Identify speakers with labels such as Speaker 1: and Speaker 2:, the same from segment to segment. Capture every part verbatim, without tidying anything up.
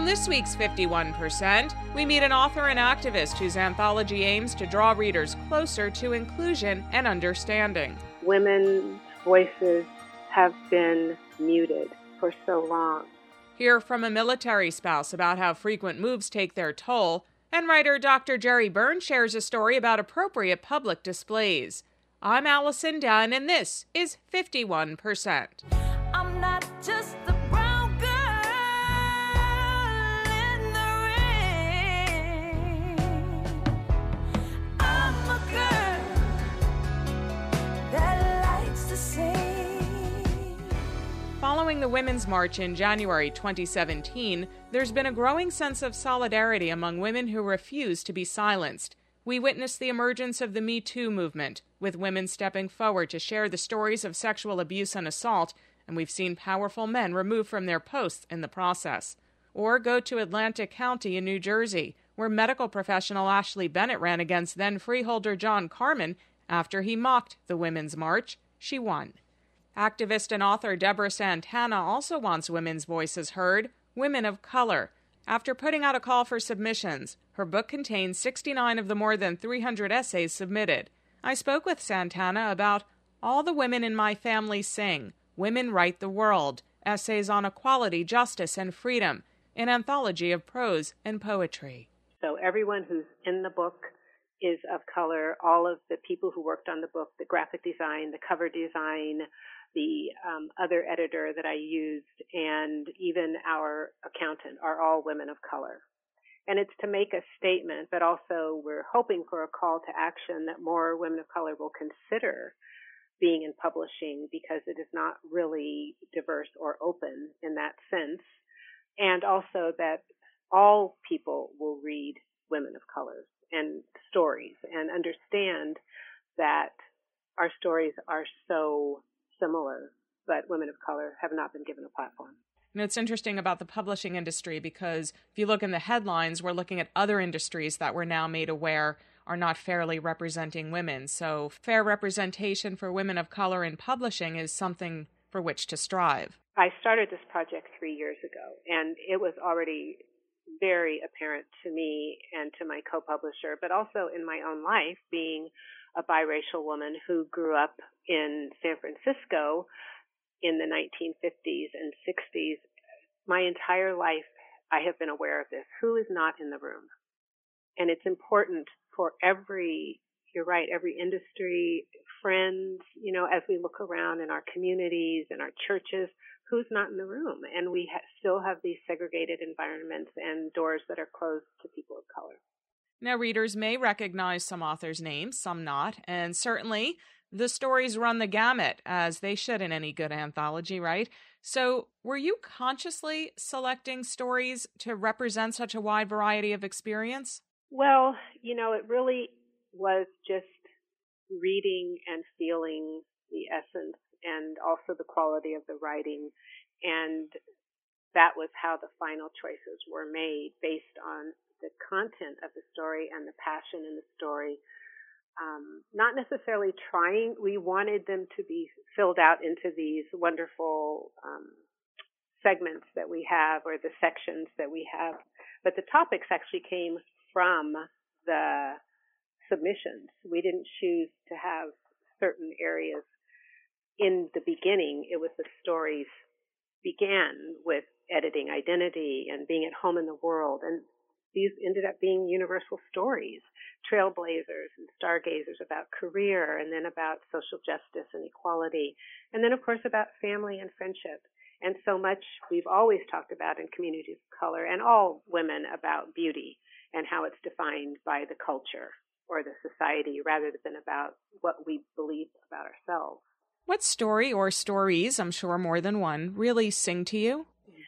Speaker 1: On this week's fifty-one percent, we meet an author and activist whose anthology aims to draw readers closer to inclusion and understanding.
Speaker 2: Women's voices have been muted for so long.
Speaker 1: Hear from a military spouse about how frequent moves take their toll, and writer Doctor Jerry Byrne shares a story about appropriate public displays. I'm Allison Dunn, and this is fifty-one percent.
Speaker 3: I'm not just the brown girl in the rain. I'm a girl that likes to sing.
Speaker 1: Following the Women's March in January twenty seventeen, there's been a growing sense of solidarity among women who refuse to be silenced. We witnessed the emergence of the Me Too movement, with women stepping forward to share the stories of sexual abuse and assault, and we've seen powerful men removed from their posts in the process. Or go to Atlantic County in New Jersey, where medical professional Ashley Bennett ran against then-freeholder John Carmen after he mocked the Women's March. She won. Activist and author Deborah Santana also wants women's voices heard, women of color. After putting out a call for submissions, her book contains sixty-nine of the more than three hundred essays submitted. I spoke with Santana about All the Women in My Family Sing, Women Write the World, essays on equality, justice, and freedom, an anthology of prose and poetry.
Speaker 2: So everyone who's in the book is of color. All of the people who worked on the book, the graphic design, the cover design, the um, other editor that I used, and even our accountant are all women of color. And it's to make a statement, but also we're hoping for a call to action that more women of color will consider being in publishing, because it is not really diverse or open in that sense. And also that all people will read women of color and stories and understand that our stories are so similar, but women of color have not been given a platform.
Speaker 1: And it's interesting about the publishing industry, because if you look in the headlines, we're looking at other industries that we're now made aware are not fairly representing women. So fair representation for women of color in publishing is something for which to strive.
Speaker 2: I started this project three years ago, and it was already very apparent to me and to my co-publisher, but also in my own life, being a biracial woman who grew up in San Francisco in the nineteen fifties and sixties. My entire life, I have been aware of this. Who is not in the room? And it's important for every, you're right, every industry, friends, you know, as we look around in our communities and our churches, who's not in the room? And we ha- still have these segregated environments and doors that are closed to people of color.
Speaker 1: Now, readers may recognize some authors' names, some not, and certainly the stories run the gamut, as they should in any good anthology, right? So were you consciously selecting stories to represent such a wide variety of experience?
Speaker 2: Well, you know, it really was just reading and feeling the essence and also the quality of the writing. And that was how the final choices were made, based on the content of the story and the passion in the story. Um, not necessarily trying. We wanted them to be filled out into these wonderful um, segments that we have, or the sections that we have. But the topics actually came from the submissions. We didn't choose to have certain areas in the beginning. It was the stories began with editing identity and being at home in the world, and these ended up being universal stories, trailblazers and stargazers, about career, and then about social justice and equality, and then, of course, about family and friendship. And so much we've always talked about in communities of color, and all women, about beauty and how it's defined by the culture or the society, rather than about what we believe about ourselves.
Speaker 1: What story or stories, I'm sure more than one, really sing to you?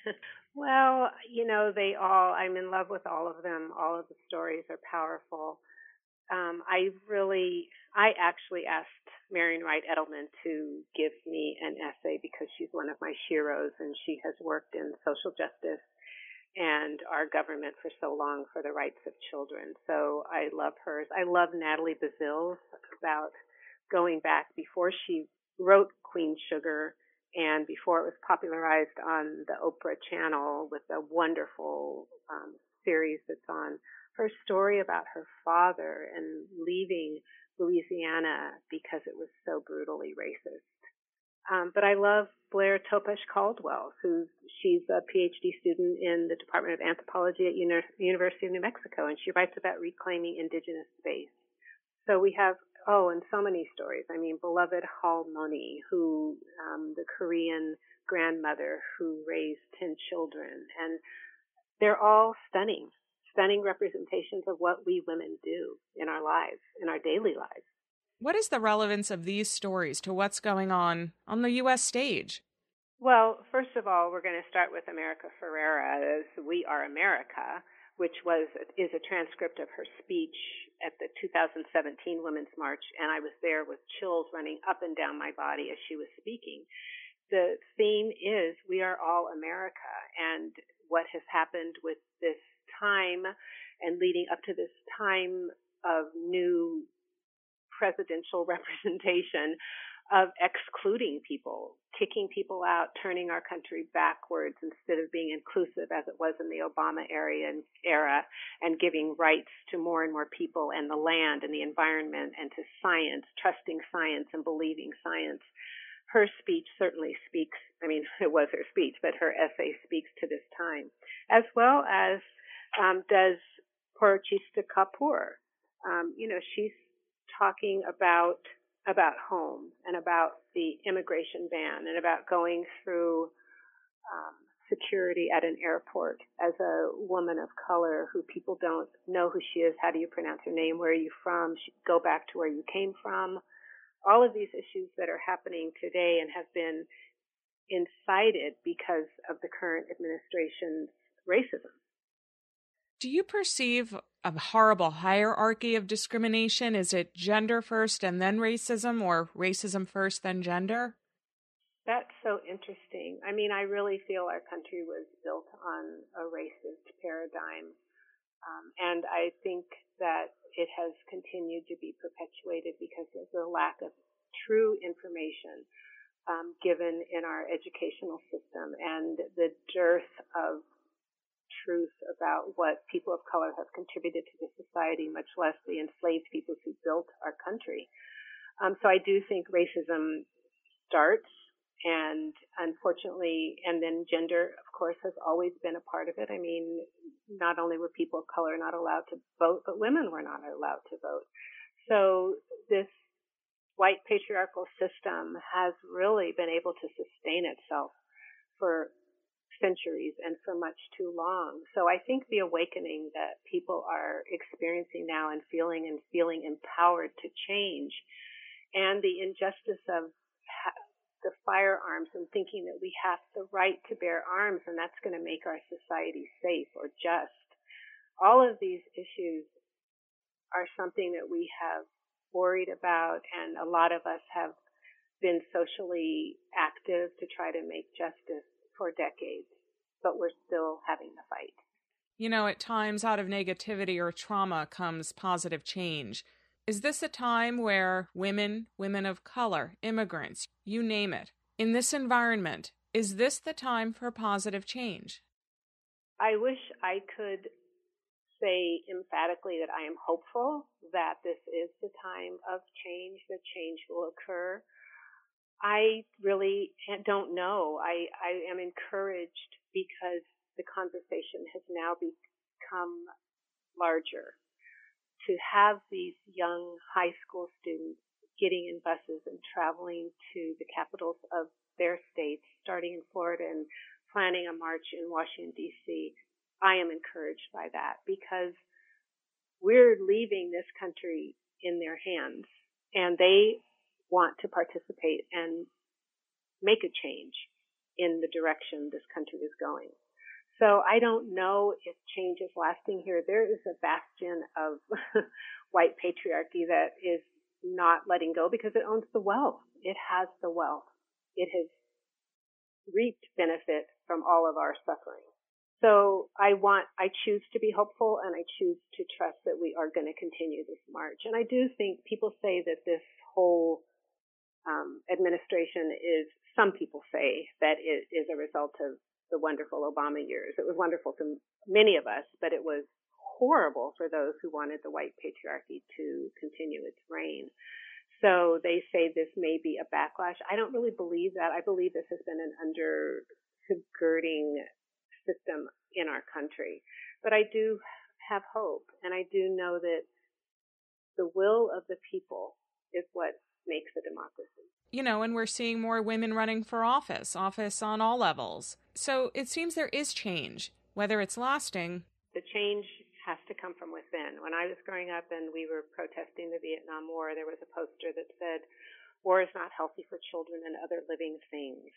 Speaker 2: Well, you know, they all, I'm in love with all of them. All of the stories are powerful. Um, I really, I actually asked Marian Wright Edelman to give me an essay, because she's one of my heroes, and she has worked in social justice and our government for so long for the rights of children. So I love hers. I love Natalie Bazille's, about going back before she wrote Queen Sugar And before it was popularized on the Oprah channel with a wonderful um, series that's on, her story about her father and leaving Louisiana because it was so brutally racist. Um, but I love Blair Topesh Caldwell, who's she's a PhD student in the Department of Anthropology at Uni- University of New Mexico, and she writes about reclaiming indigenous space. So we have, oh, and so many stories. I mean, beloved Halmoni, who, um, the Korean grandmother who raised ten children, and they're all stunning, stunning representations of what we women do in our lives, in our daily lives.
Speaker 1: What is the relevance of these stories to what's going on on the U S stage?
Speaker 2: Well, first of all, we're going to start with America Ferrera's We Are America, which was is a transcript of her speech at the two thousand seventeen Women's March, and I was there with chills running up and down my body as she was speaking. The theme is We Are All America, and what has happened with this time and leading up to this time of new presidential representation of excluding people, kicking people out, turning our country backwards instead of being inclusive as it was in the Obama era, era and giving rights to more and more people and the land and the environment and to science, trusting science and believing science. Her speech certainly speaks, I mean, it was her speech, but her essay speaks to this time, as well as um, does Porochista Kapoor. Um, you know, she's talking about about home and about the immigration ban and about going through um, security at an airport as a woman of color who people don't know who she is. How do you pronounce her name? Where are you from? Go back to where you came from. All of these issues that are happening today and have been incited because of the current administration's racism.
Speaker 1: Do you perceive a horrible hierarchy of discrimination? Is it gender first and then racism, or racism first then gender?
Speaker 2: That's so interesting. I mean, I really feel our country was built on a racist paradigm. Um, and I think that it has continued to be perpetuated because of the lack of true information um, given in our educational system and the dearth of truth about what people of color have contributed to the society, much less the enslaved people who built our country. Um, so I do think racism starts, and unfortunately, and then gender, of course, has always been a part of it. I mean, not only were people of color not allowed to vote, but women were not allowed to vote. So this white patriarchal system has really been able to sustain itself for centuries and for much too long. So I think the awakening that people are experiencing now and feeling and feeling empowered to change, and the injustice of ha- the firearms and thinking that we have the right to bear arms and that's going to make our society safe or just. All of these issues are something that we have worried about, and a lot of us have been socially active to try to make justice for decades, but we're still having the fight.
Speaker 1: You know, at times out of negativity or trauma comes positive change. Is this a time where women, women of color, immigrants, you name it, in this environment, is this the time for positive change?
Speaker 2: I wish I could say emphatically that I am hopeful that this is the time of change, that change will occur. I really don't know. I, I am encouraged because the conversation has now become larger. To have these young high school students getting in buses and traveling to the capitals of their states, starting in Florida and planning a march in Washington, D C, I am encouraged by that because we're leaving this country in their hands, and they want to participate and make a change in the direction this country is going. So I don't know if change is lasting here. There is a bastion of white patriarchy that is not letting go because it owns the wealth. It has the wealth. It has reaped benefit from all of our suffering. So I want, I choose to be hopeful, and I choose to trust that we are going to continue this march. And I do think people say that this whole um, administration is, some people say, that it is a result of the wonderful Obama years. It was wonderful to many of us, but it was horrible for those who wanted the white patriarchy to continue its reign. So they say this may be a backlash. I don't really believe that. I believe this has been an undergirding system in our country. But I do have hope, and I do know that the will of the people is what makes a democracy.
Speaker 1: You know, and we're seeing more women running for office, office on all levels. So it seems there is change, whether it's lasting.
Speaker 2: The change has to come from within. When I was growing up and we were protesting the Vietnam War, there was a poster that said, "War is not healthy for children and other living things."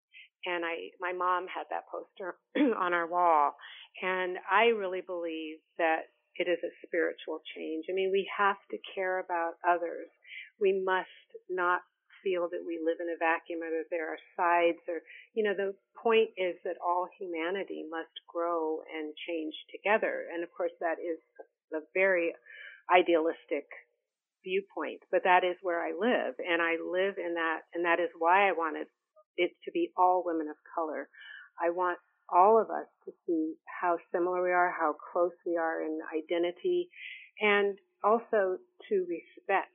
Speaker 2: And I, my mom had that poster on our wall. And I really believe that it is a spiritual change. I mean, we have to care about others. We must not feel that we live in a vacuum or that there are sides or, you know, the point is that all humanity must grow and change together. And of course, that is a very idealistic viewpoint, but that is where I live. And I live in that, and that is why I wanted it to be all women of color. I want all of us to see how similar we are, how close we are in identity, and also to respect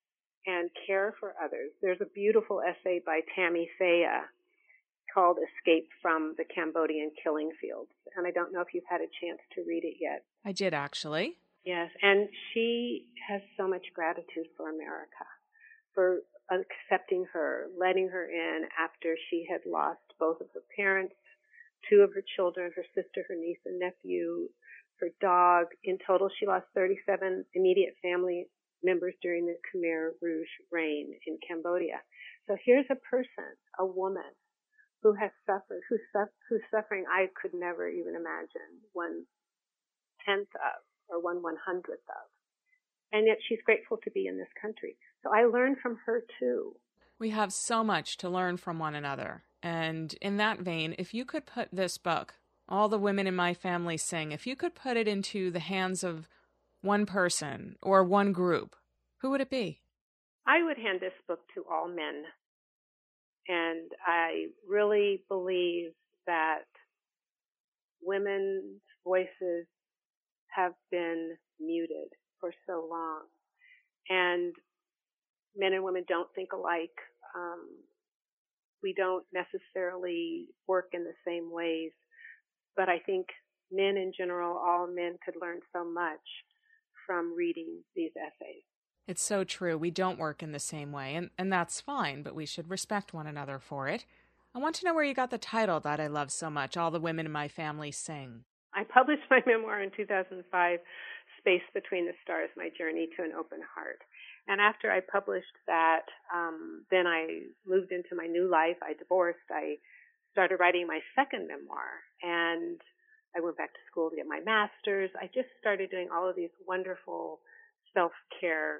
Speaker 2: and care for others. There's a beautiful essay by Tammy Faye called Escape from the Cambodian Killing Fields. And I don't know if you've had a chance to read it yet.
Speaker 1: I did, actually.
Speaker 2: Yes, and she has so much gratitude for America, for accepting her, letting her in after she had lost both of her parents, two of her children, her sister, her niece and nephew, her dog. In total, she lost thirty-seven immediate family members during the Khmer Rouge reign in Cambodia. So here's a person, a woman, who has suffered, whose, whose suffering I could never even imagine one tenth of or one one hundredth of. And yet she's grateful to be in this country. So I learned from her too.
Speaker 1: We have so much to learn from one another. And in that vein, if you could put this book, All the Women in My Family Sing, if you could put it into the hands of one person or one group, who would it be?
Speaker 2: I would hand this book to all men. And I really believe that women's voices have been muted for so long. And men and women don't think alike. Um, we don't necessarily work in the same ways. But I think men in general, all men could learn so much from reading these essays.
Speaker 1: It's so true. We don't work in the same way, and, and that's fine, but we should respect one another for it. I want to know where you got the title that I love so much, All the Women in My Family Sing.
Speaker 2: I published my memoir in two thousand five, Space Between the Stars, My Journey to an Open Heart. And after I published that, um, then I moved into my new life. I divorced. I started writing my second memoir, and I went back to school to get my master's. I just started doing all of these wonderful self-care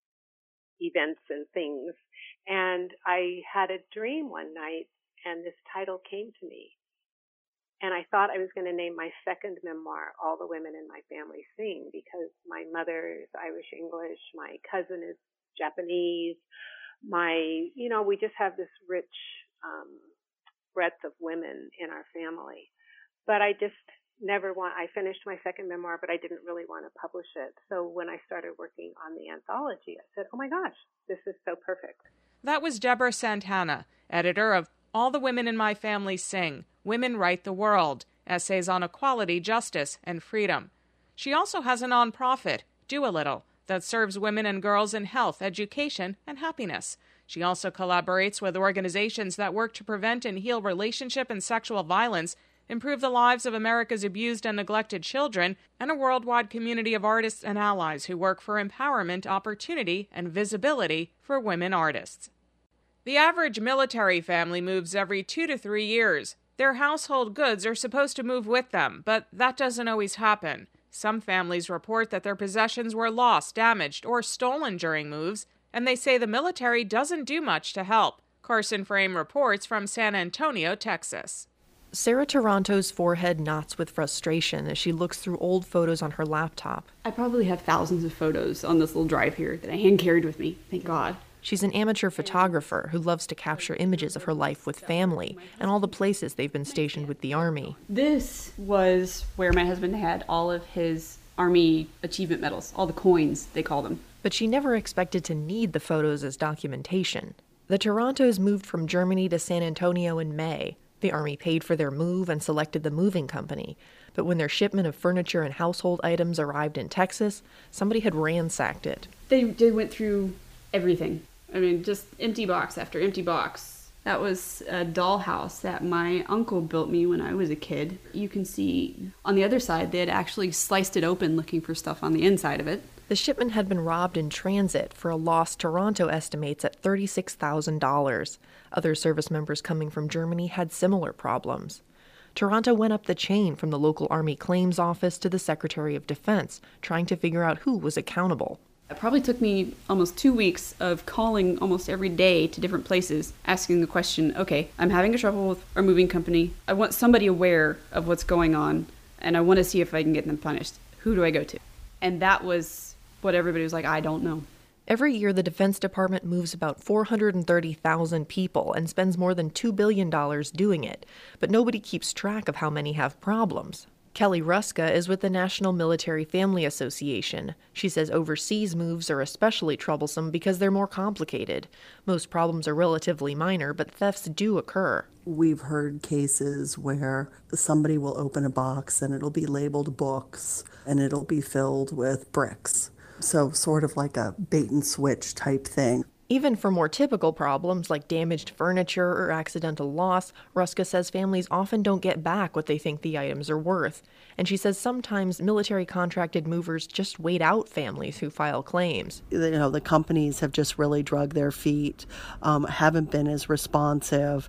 Speaker 2: events and things. And I had a dream one night, and this title came to me. And I thought I was going to name my second memoir, All the Women in My Family Sing, because my mother is Irish English, my cousin is Japanese, my, you know, we just have this rich um, breadth of women in our family. But I just never want, I finished my second memoir, but I didn't really want to publish it. So when I started working on the anthology, I said, oh my gosh, this is so perfect.
Speaker 1: That was Deborah Santana, editor of All the Women in My Family Sing, Women Write the World, Essays on Equality, Justice, and Freedom. She also has a nonprofit, Do a Little, that serves women and girls in health, education, and happiness. She also collaborates with organizations that work to prevent and heal relationship and sexual violence, improve the lives of America's abused and neglected children, and a worldwide community of artists and allies who work for empowerment, opportunity, and visibility for women artists. The average military family moves every two to three years. Their household goods are supposed to move with them, but that doesn't always happen. Some families report that their possessions were lost, damaged, or stolen during moves, and they say the military doesn't do much to help. Carson Frame reports from San Antonio, Texas.
Speaker 4: Sarah Toronto's forehead knots with frustration as she looks through old photos on her laptop.
Speaker 5: I probably have thousands of photos on this little drive here that I hand-carried with me, thank God.
Speaker 4: She's an amateur photographer who loves to capture images of her life with family and all the places they've been stationed with the Army.
Speaker 5: This was where my husband had all of his Army achievement medals, all the coins, they call them.
Speaker 4: But she never expected to need the photos as documentation. The Torontos moved from Germany to San Antonio in May. The Army paid for their move and selected the moving company. But when their shipment of furniture and household items arrived in Texas, somebody had ransacked it.
Speaker 5: They, they went through everything. I mean, just empty box after empty box. That was a dollhouse that my uncle built me when I was a kid. You can see on the other side, they had actually sliced it open looking for stuff on the inside of it.
Speaker 4: The shipment had been robbed in transit for a loss Toronto estimates at thirty-six thousand dollars. Other service members coming from Germany had similar problems. Toronto went up the chain from the local Army claims office to the Secretary of Defense, trying to figure out who was accountable.
Speaker 5: It probably took me almost two weeks of calling almost every day to different places, asking the question, okay, I'm having a trouble with our moving company. I want somebody aware of what's going on, and I want to see if I can get them punished. Who do I go to? And that was what everybody was like, I don't know.
Speaker 4: Every year, the Defense Department moves about four hundred thirty thousand people and spends more than two billion dollars doing it, but nobody keeps track of how many have problems. Kelly Ruska is with the National Military Family Association. She says overseas moves are especially troublesome because they're more complicated. Most problems are relatively minor, but thefts do occur.
Speaker 6: We've heard cases where somebody will open a box and it'll be labeled books and it'll be filled with bricks. So sort of like a bait and switch type thing.
Speaker 4: Even for more typical problems like damaged furniture or accidental loss, Ruska says families often don't get back what they think the items are worth. And she says sometimes military contracted movers just wait out families who file claims.
Speaker 6: You know, the companies have just really drug their feet, um, haven't been as responsive,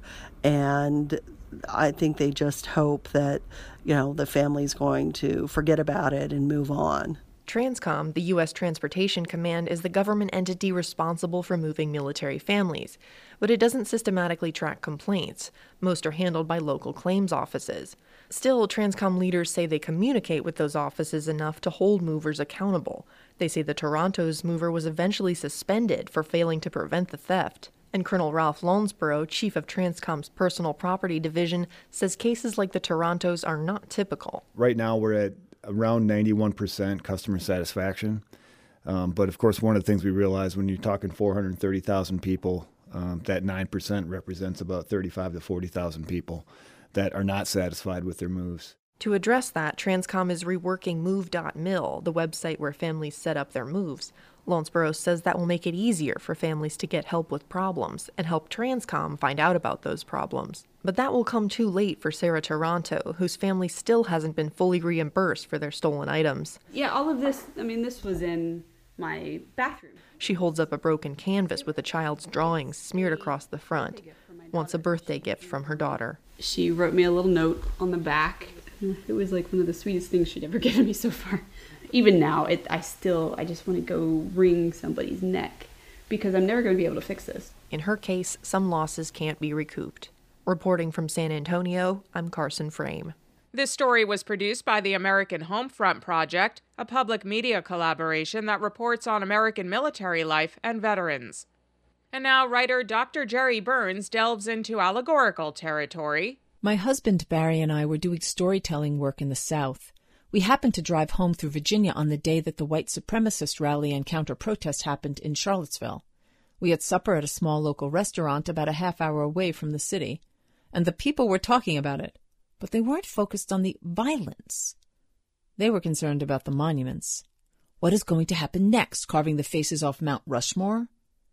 Speaker 6: and I think they just hope that, you know, the family's going to forget about it and move on.
Speaker 4: TRANSCOM, the U S Transportation Command, is the government entity responsible for moving military families, but it doesn't systematically track complaints. Most are handled by local claims offices. Still, TRANSCOM leaders say they communicate with those offices enough to hold movers accountable. They say the Toronto's mover was eventually suspended for failing to prevent the theft. And Colonel Ralph Lonsborough, chief of TRANSCOM's Personal Property Division, says cases like the Toronto's are not typical.
Speaker 7: Right now we're at around ninety-one percent customer satisfaction. Um, but of course, one of the things we realize when you're talking four hundred thirty thousand people, um, that nine percent represents about thirty-five to forty thousand people that are not satisfied with their moves.
Speaker 4: To address that, TRANSCOM is reworking move dot mil, the website where families set up their moves. Lonsborough says that will make it easier for families to get help with problems and help TRANSCOM find out about those problems. But that will come too late for Sarah Toronto, whose family still hasn't been fully reimbursed for their stolen items.
Speaker 5: Yeah, all of this, I mean, this was in my bathroom.
Speaker 4: She holds up a broken canvas with a child's drawings smeared across the front. Wants a birthday gift from her daughter.
Speaker 5: She wrote me a little note on the back. It was like one of the sweetest things she'd ever given me so far. Even now, it, I still, I just want to go wring somebody's neck because I'm never going to be able to fix this.
Speaker 4: In her case, some losses can't be recouped. Reporting from San Antonio, I'm Carson Frame.
Speaker 1: This story was produced by the American Homefront Project, a public media collaboration that reports on American military life and veterans. And now writer Doctor Jerry Burns delves into allegorical territory.
Speaker 8: My husband Barry and I were doing storytelling work in the South. We happened to drive home through Virginia on the day that the white supremacist rally and counter-protest happened in Charlottesville. We had supper at a small local restaurant about a half hour away from the city, and the people were talking about it, but they weren't focused on the violence. They were concerned about the monuments. What is going to happen next, carving the faces off Mount Rushmore?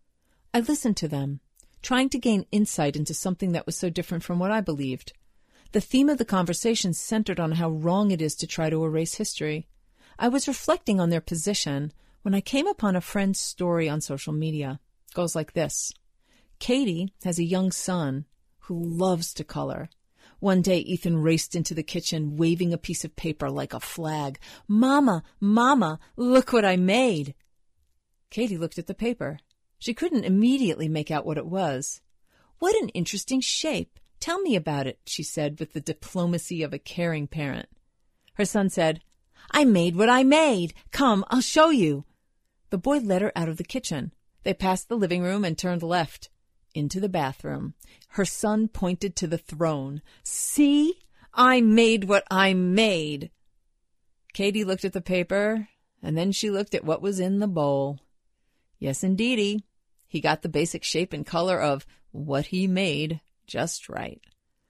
Speaker 8: I listened to them, trying to gain insight into something that was so different from what I believed. The theme of the conversation centered on how wrong it is to try to erase history. I was reflecting on their position when I came upon a friend's story on social media. It goes like this. Katie has a young son who loves to color. One day, Ethan raced into the kitchen, waving a piece of paper like a flag. "Mama, Mama, look what I made." Katie looked at the paper. She couldn't immediately make out what it was. "What an interesting shape. Tell me about it," she said with the diplomacy of a caring parent. Her son said, "I made what I made. Come, I'll show you." The boy led her out of the kitchen. They passed the living room and turned left into the bathroom. Her son pointed to the throne. "See? I made what I made." Katie looked at the paper, and then she looked at what was in the bowl. Yes, indeedy. He got the basic shape and color of what he made just right.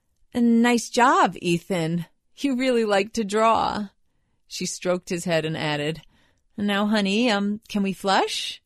Speaker 8: "Nice job, Ethan. You really like to draw." She stroked his head and added, "Now, honey, um, can we flush?"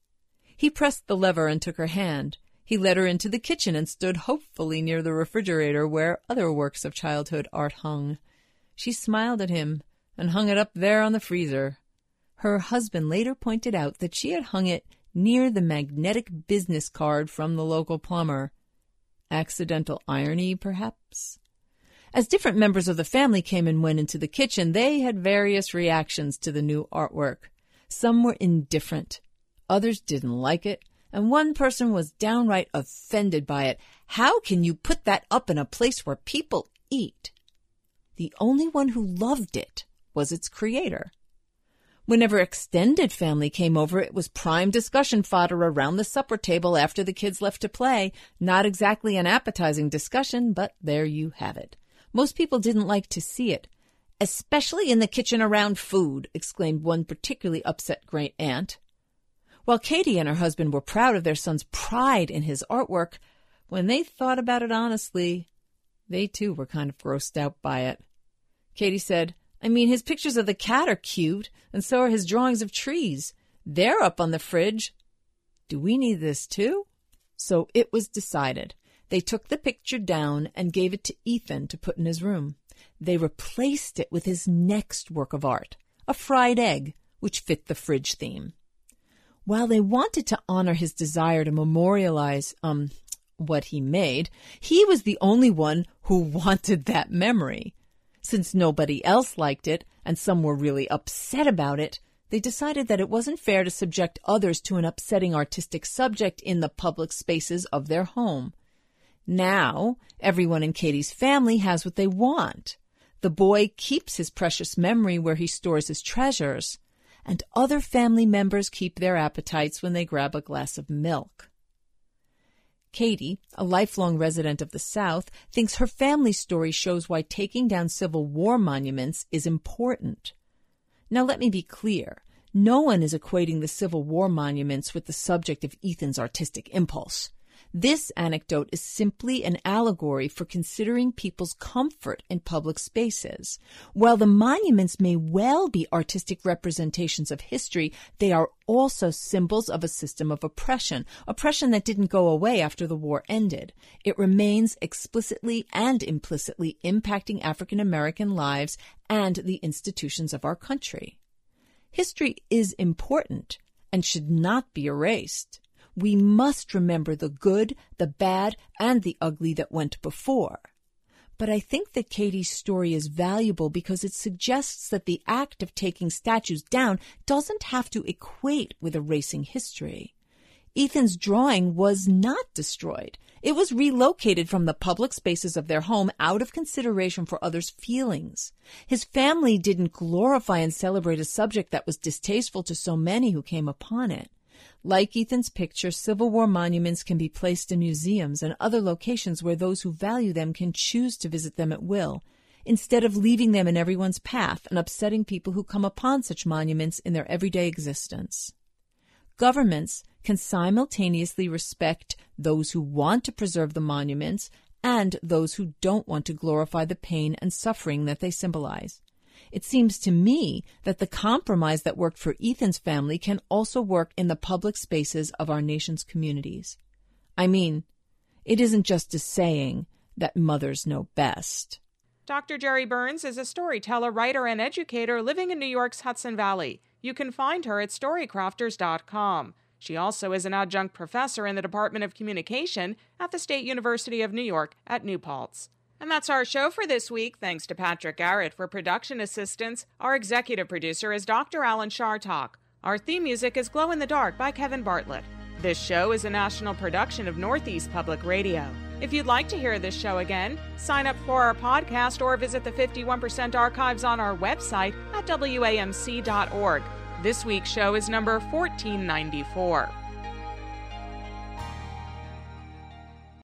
Speaker 8: He pressed the lever and took her hand. He led her into the kitchen and stood hopefully near the refrigerator where other works of childhood art hung. She smiled at him and hung it up there on the freezer. Her husband later pointed out that she had hung it near the magnetic business card from the local plumber. Accidental irony, perhaps? As different members of the family came and went into the kitchen, they had various reactions to the new artwork. Some were indifferent. Others didn't like it, and one person was downright offended by it. "How can you put that up in a place where people eat?" The only one who loved it was its creator. Whenever extended family came over, it was prime discussion fodder around the supper table after the kids left to play. Not exactly an appetizing discussion, but there you have it. Most people didn't like to see it. "Especially in the kitchen around food," exclaimed one particularly upset great-aunt. While Katie and her husband were proud of their son's pride in his artwork, when they thought about it honestly, they too were kind of grossed out by it. Katie said, "I mean, his pictures of the cat are cute, and so are his drawings of trees. They're up on the fridge. Do we need this too?" So it was decided. They took the picture down and gave it to Ethan to put in his room. They replaced it with his next work of art, a fried egg, which fit the fridge theme. While they wanted to honor his desire to memorialize um what he made, he was the only one who wanted that memory. Since nobody else liked it, and some were really upset about it, they decided that it wasn't fair to subject others to an upsetting artistic subject in the public spaces of their home. Now, everyone in Katie's family has what they want. The boy keeps his precious memory where he stores his treasures, and other family members keep their appetites when they grab a glass of milk. Katie, a lifelong resident of the South, thinks her family story shows why taking down Civil War monuments is important. Now let me be clear. No one is equating the Civil War monuments with the subject of Ethan's artistic impulse. This anecdote is simply an allegory for considering people's comfort in public spaces. While the monuments may well be artistic representations of history, they are also symbols of a system of oppression, oppression that didn't go away after the war ended. It remains explicitly and implicitly impacting African American lives and the institutions of our country. History is important and should not be erased. We must remember the good, the bad, and the ugly that went before. But I think that Katie's story is valuable because it suggests that the act of taking statues down doesn't have to equate with erasing history. Ethan's drawing was not destroyed. It was relocated from the public spaces of their home out of consideration for others' feelings. His family didn't glorify and celebrate a subject that was distasteful to so many who came upon it. Like Ethan's picture, Civil War monuments can be placed in museums and other locations where those who value them can choose to visit them at will, instead of leaving them in everyone's path and upsetting people who come upon such monuments in their everyday existence. Governments can simultaneously respect those who want to preserve the monuments and those who don't want to glorify the pain and suffering that they symbolize. It seems to me that the compromise that worked for Ethan's family can also work in the public spaces of our nation's communities. I mean, it isn't just a saying that mothers know best.
Speaker 1: Doctor Jerry Burns is a storyteller, writer, and educator living in New York's Hudson Valley. You can find her at storycrafters dot com. She also is an adjunct professor in the Department of Communication at the State University of New York at New Paltz. And that's our show for this week. Thanks to Patrick Garrett for production assistance. Our executive producer is Doctor Alan Shartok. Our theme music is Glow in the Dark by Kevin Bartlett. This show is a national production of Northeast Public Radio. If you'd like to hear this show again, sign up for our podcast or visit the fifty-one percent archives on our website at W A M C dot org. This week's show is number fourteen ninety-four.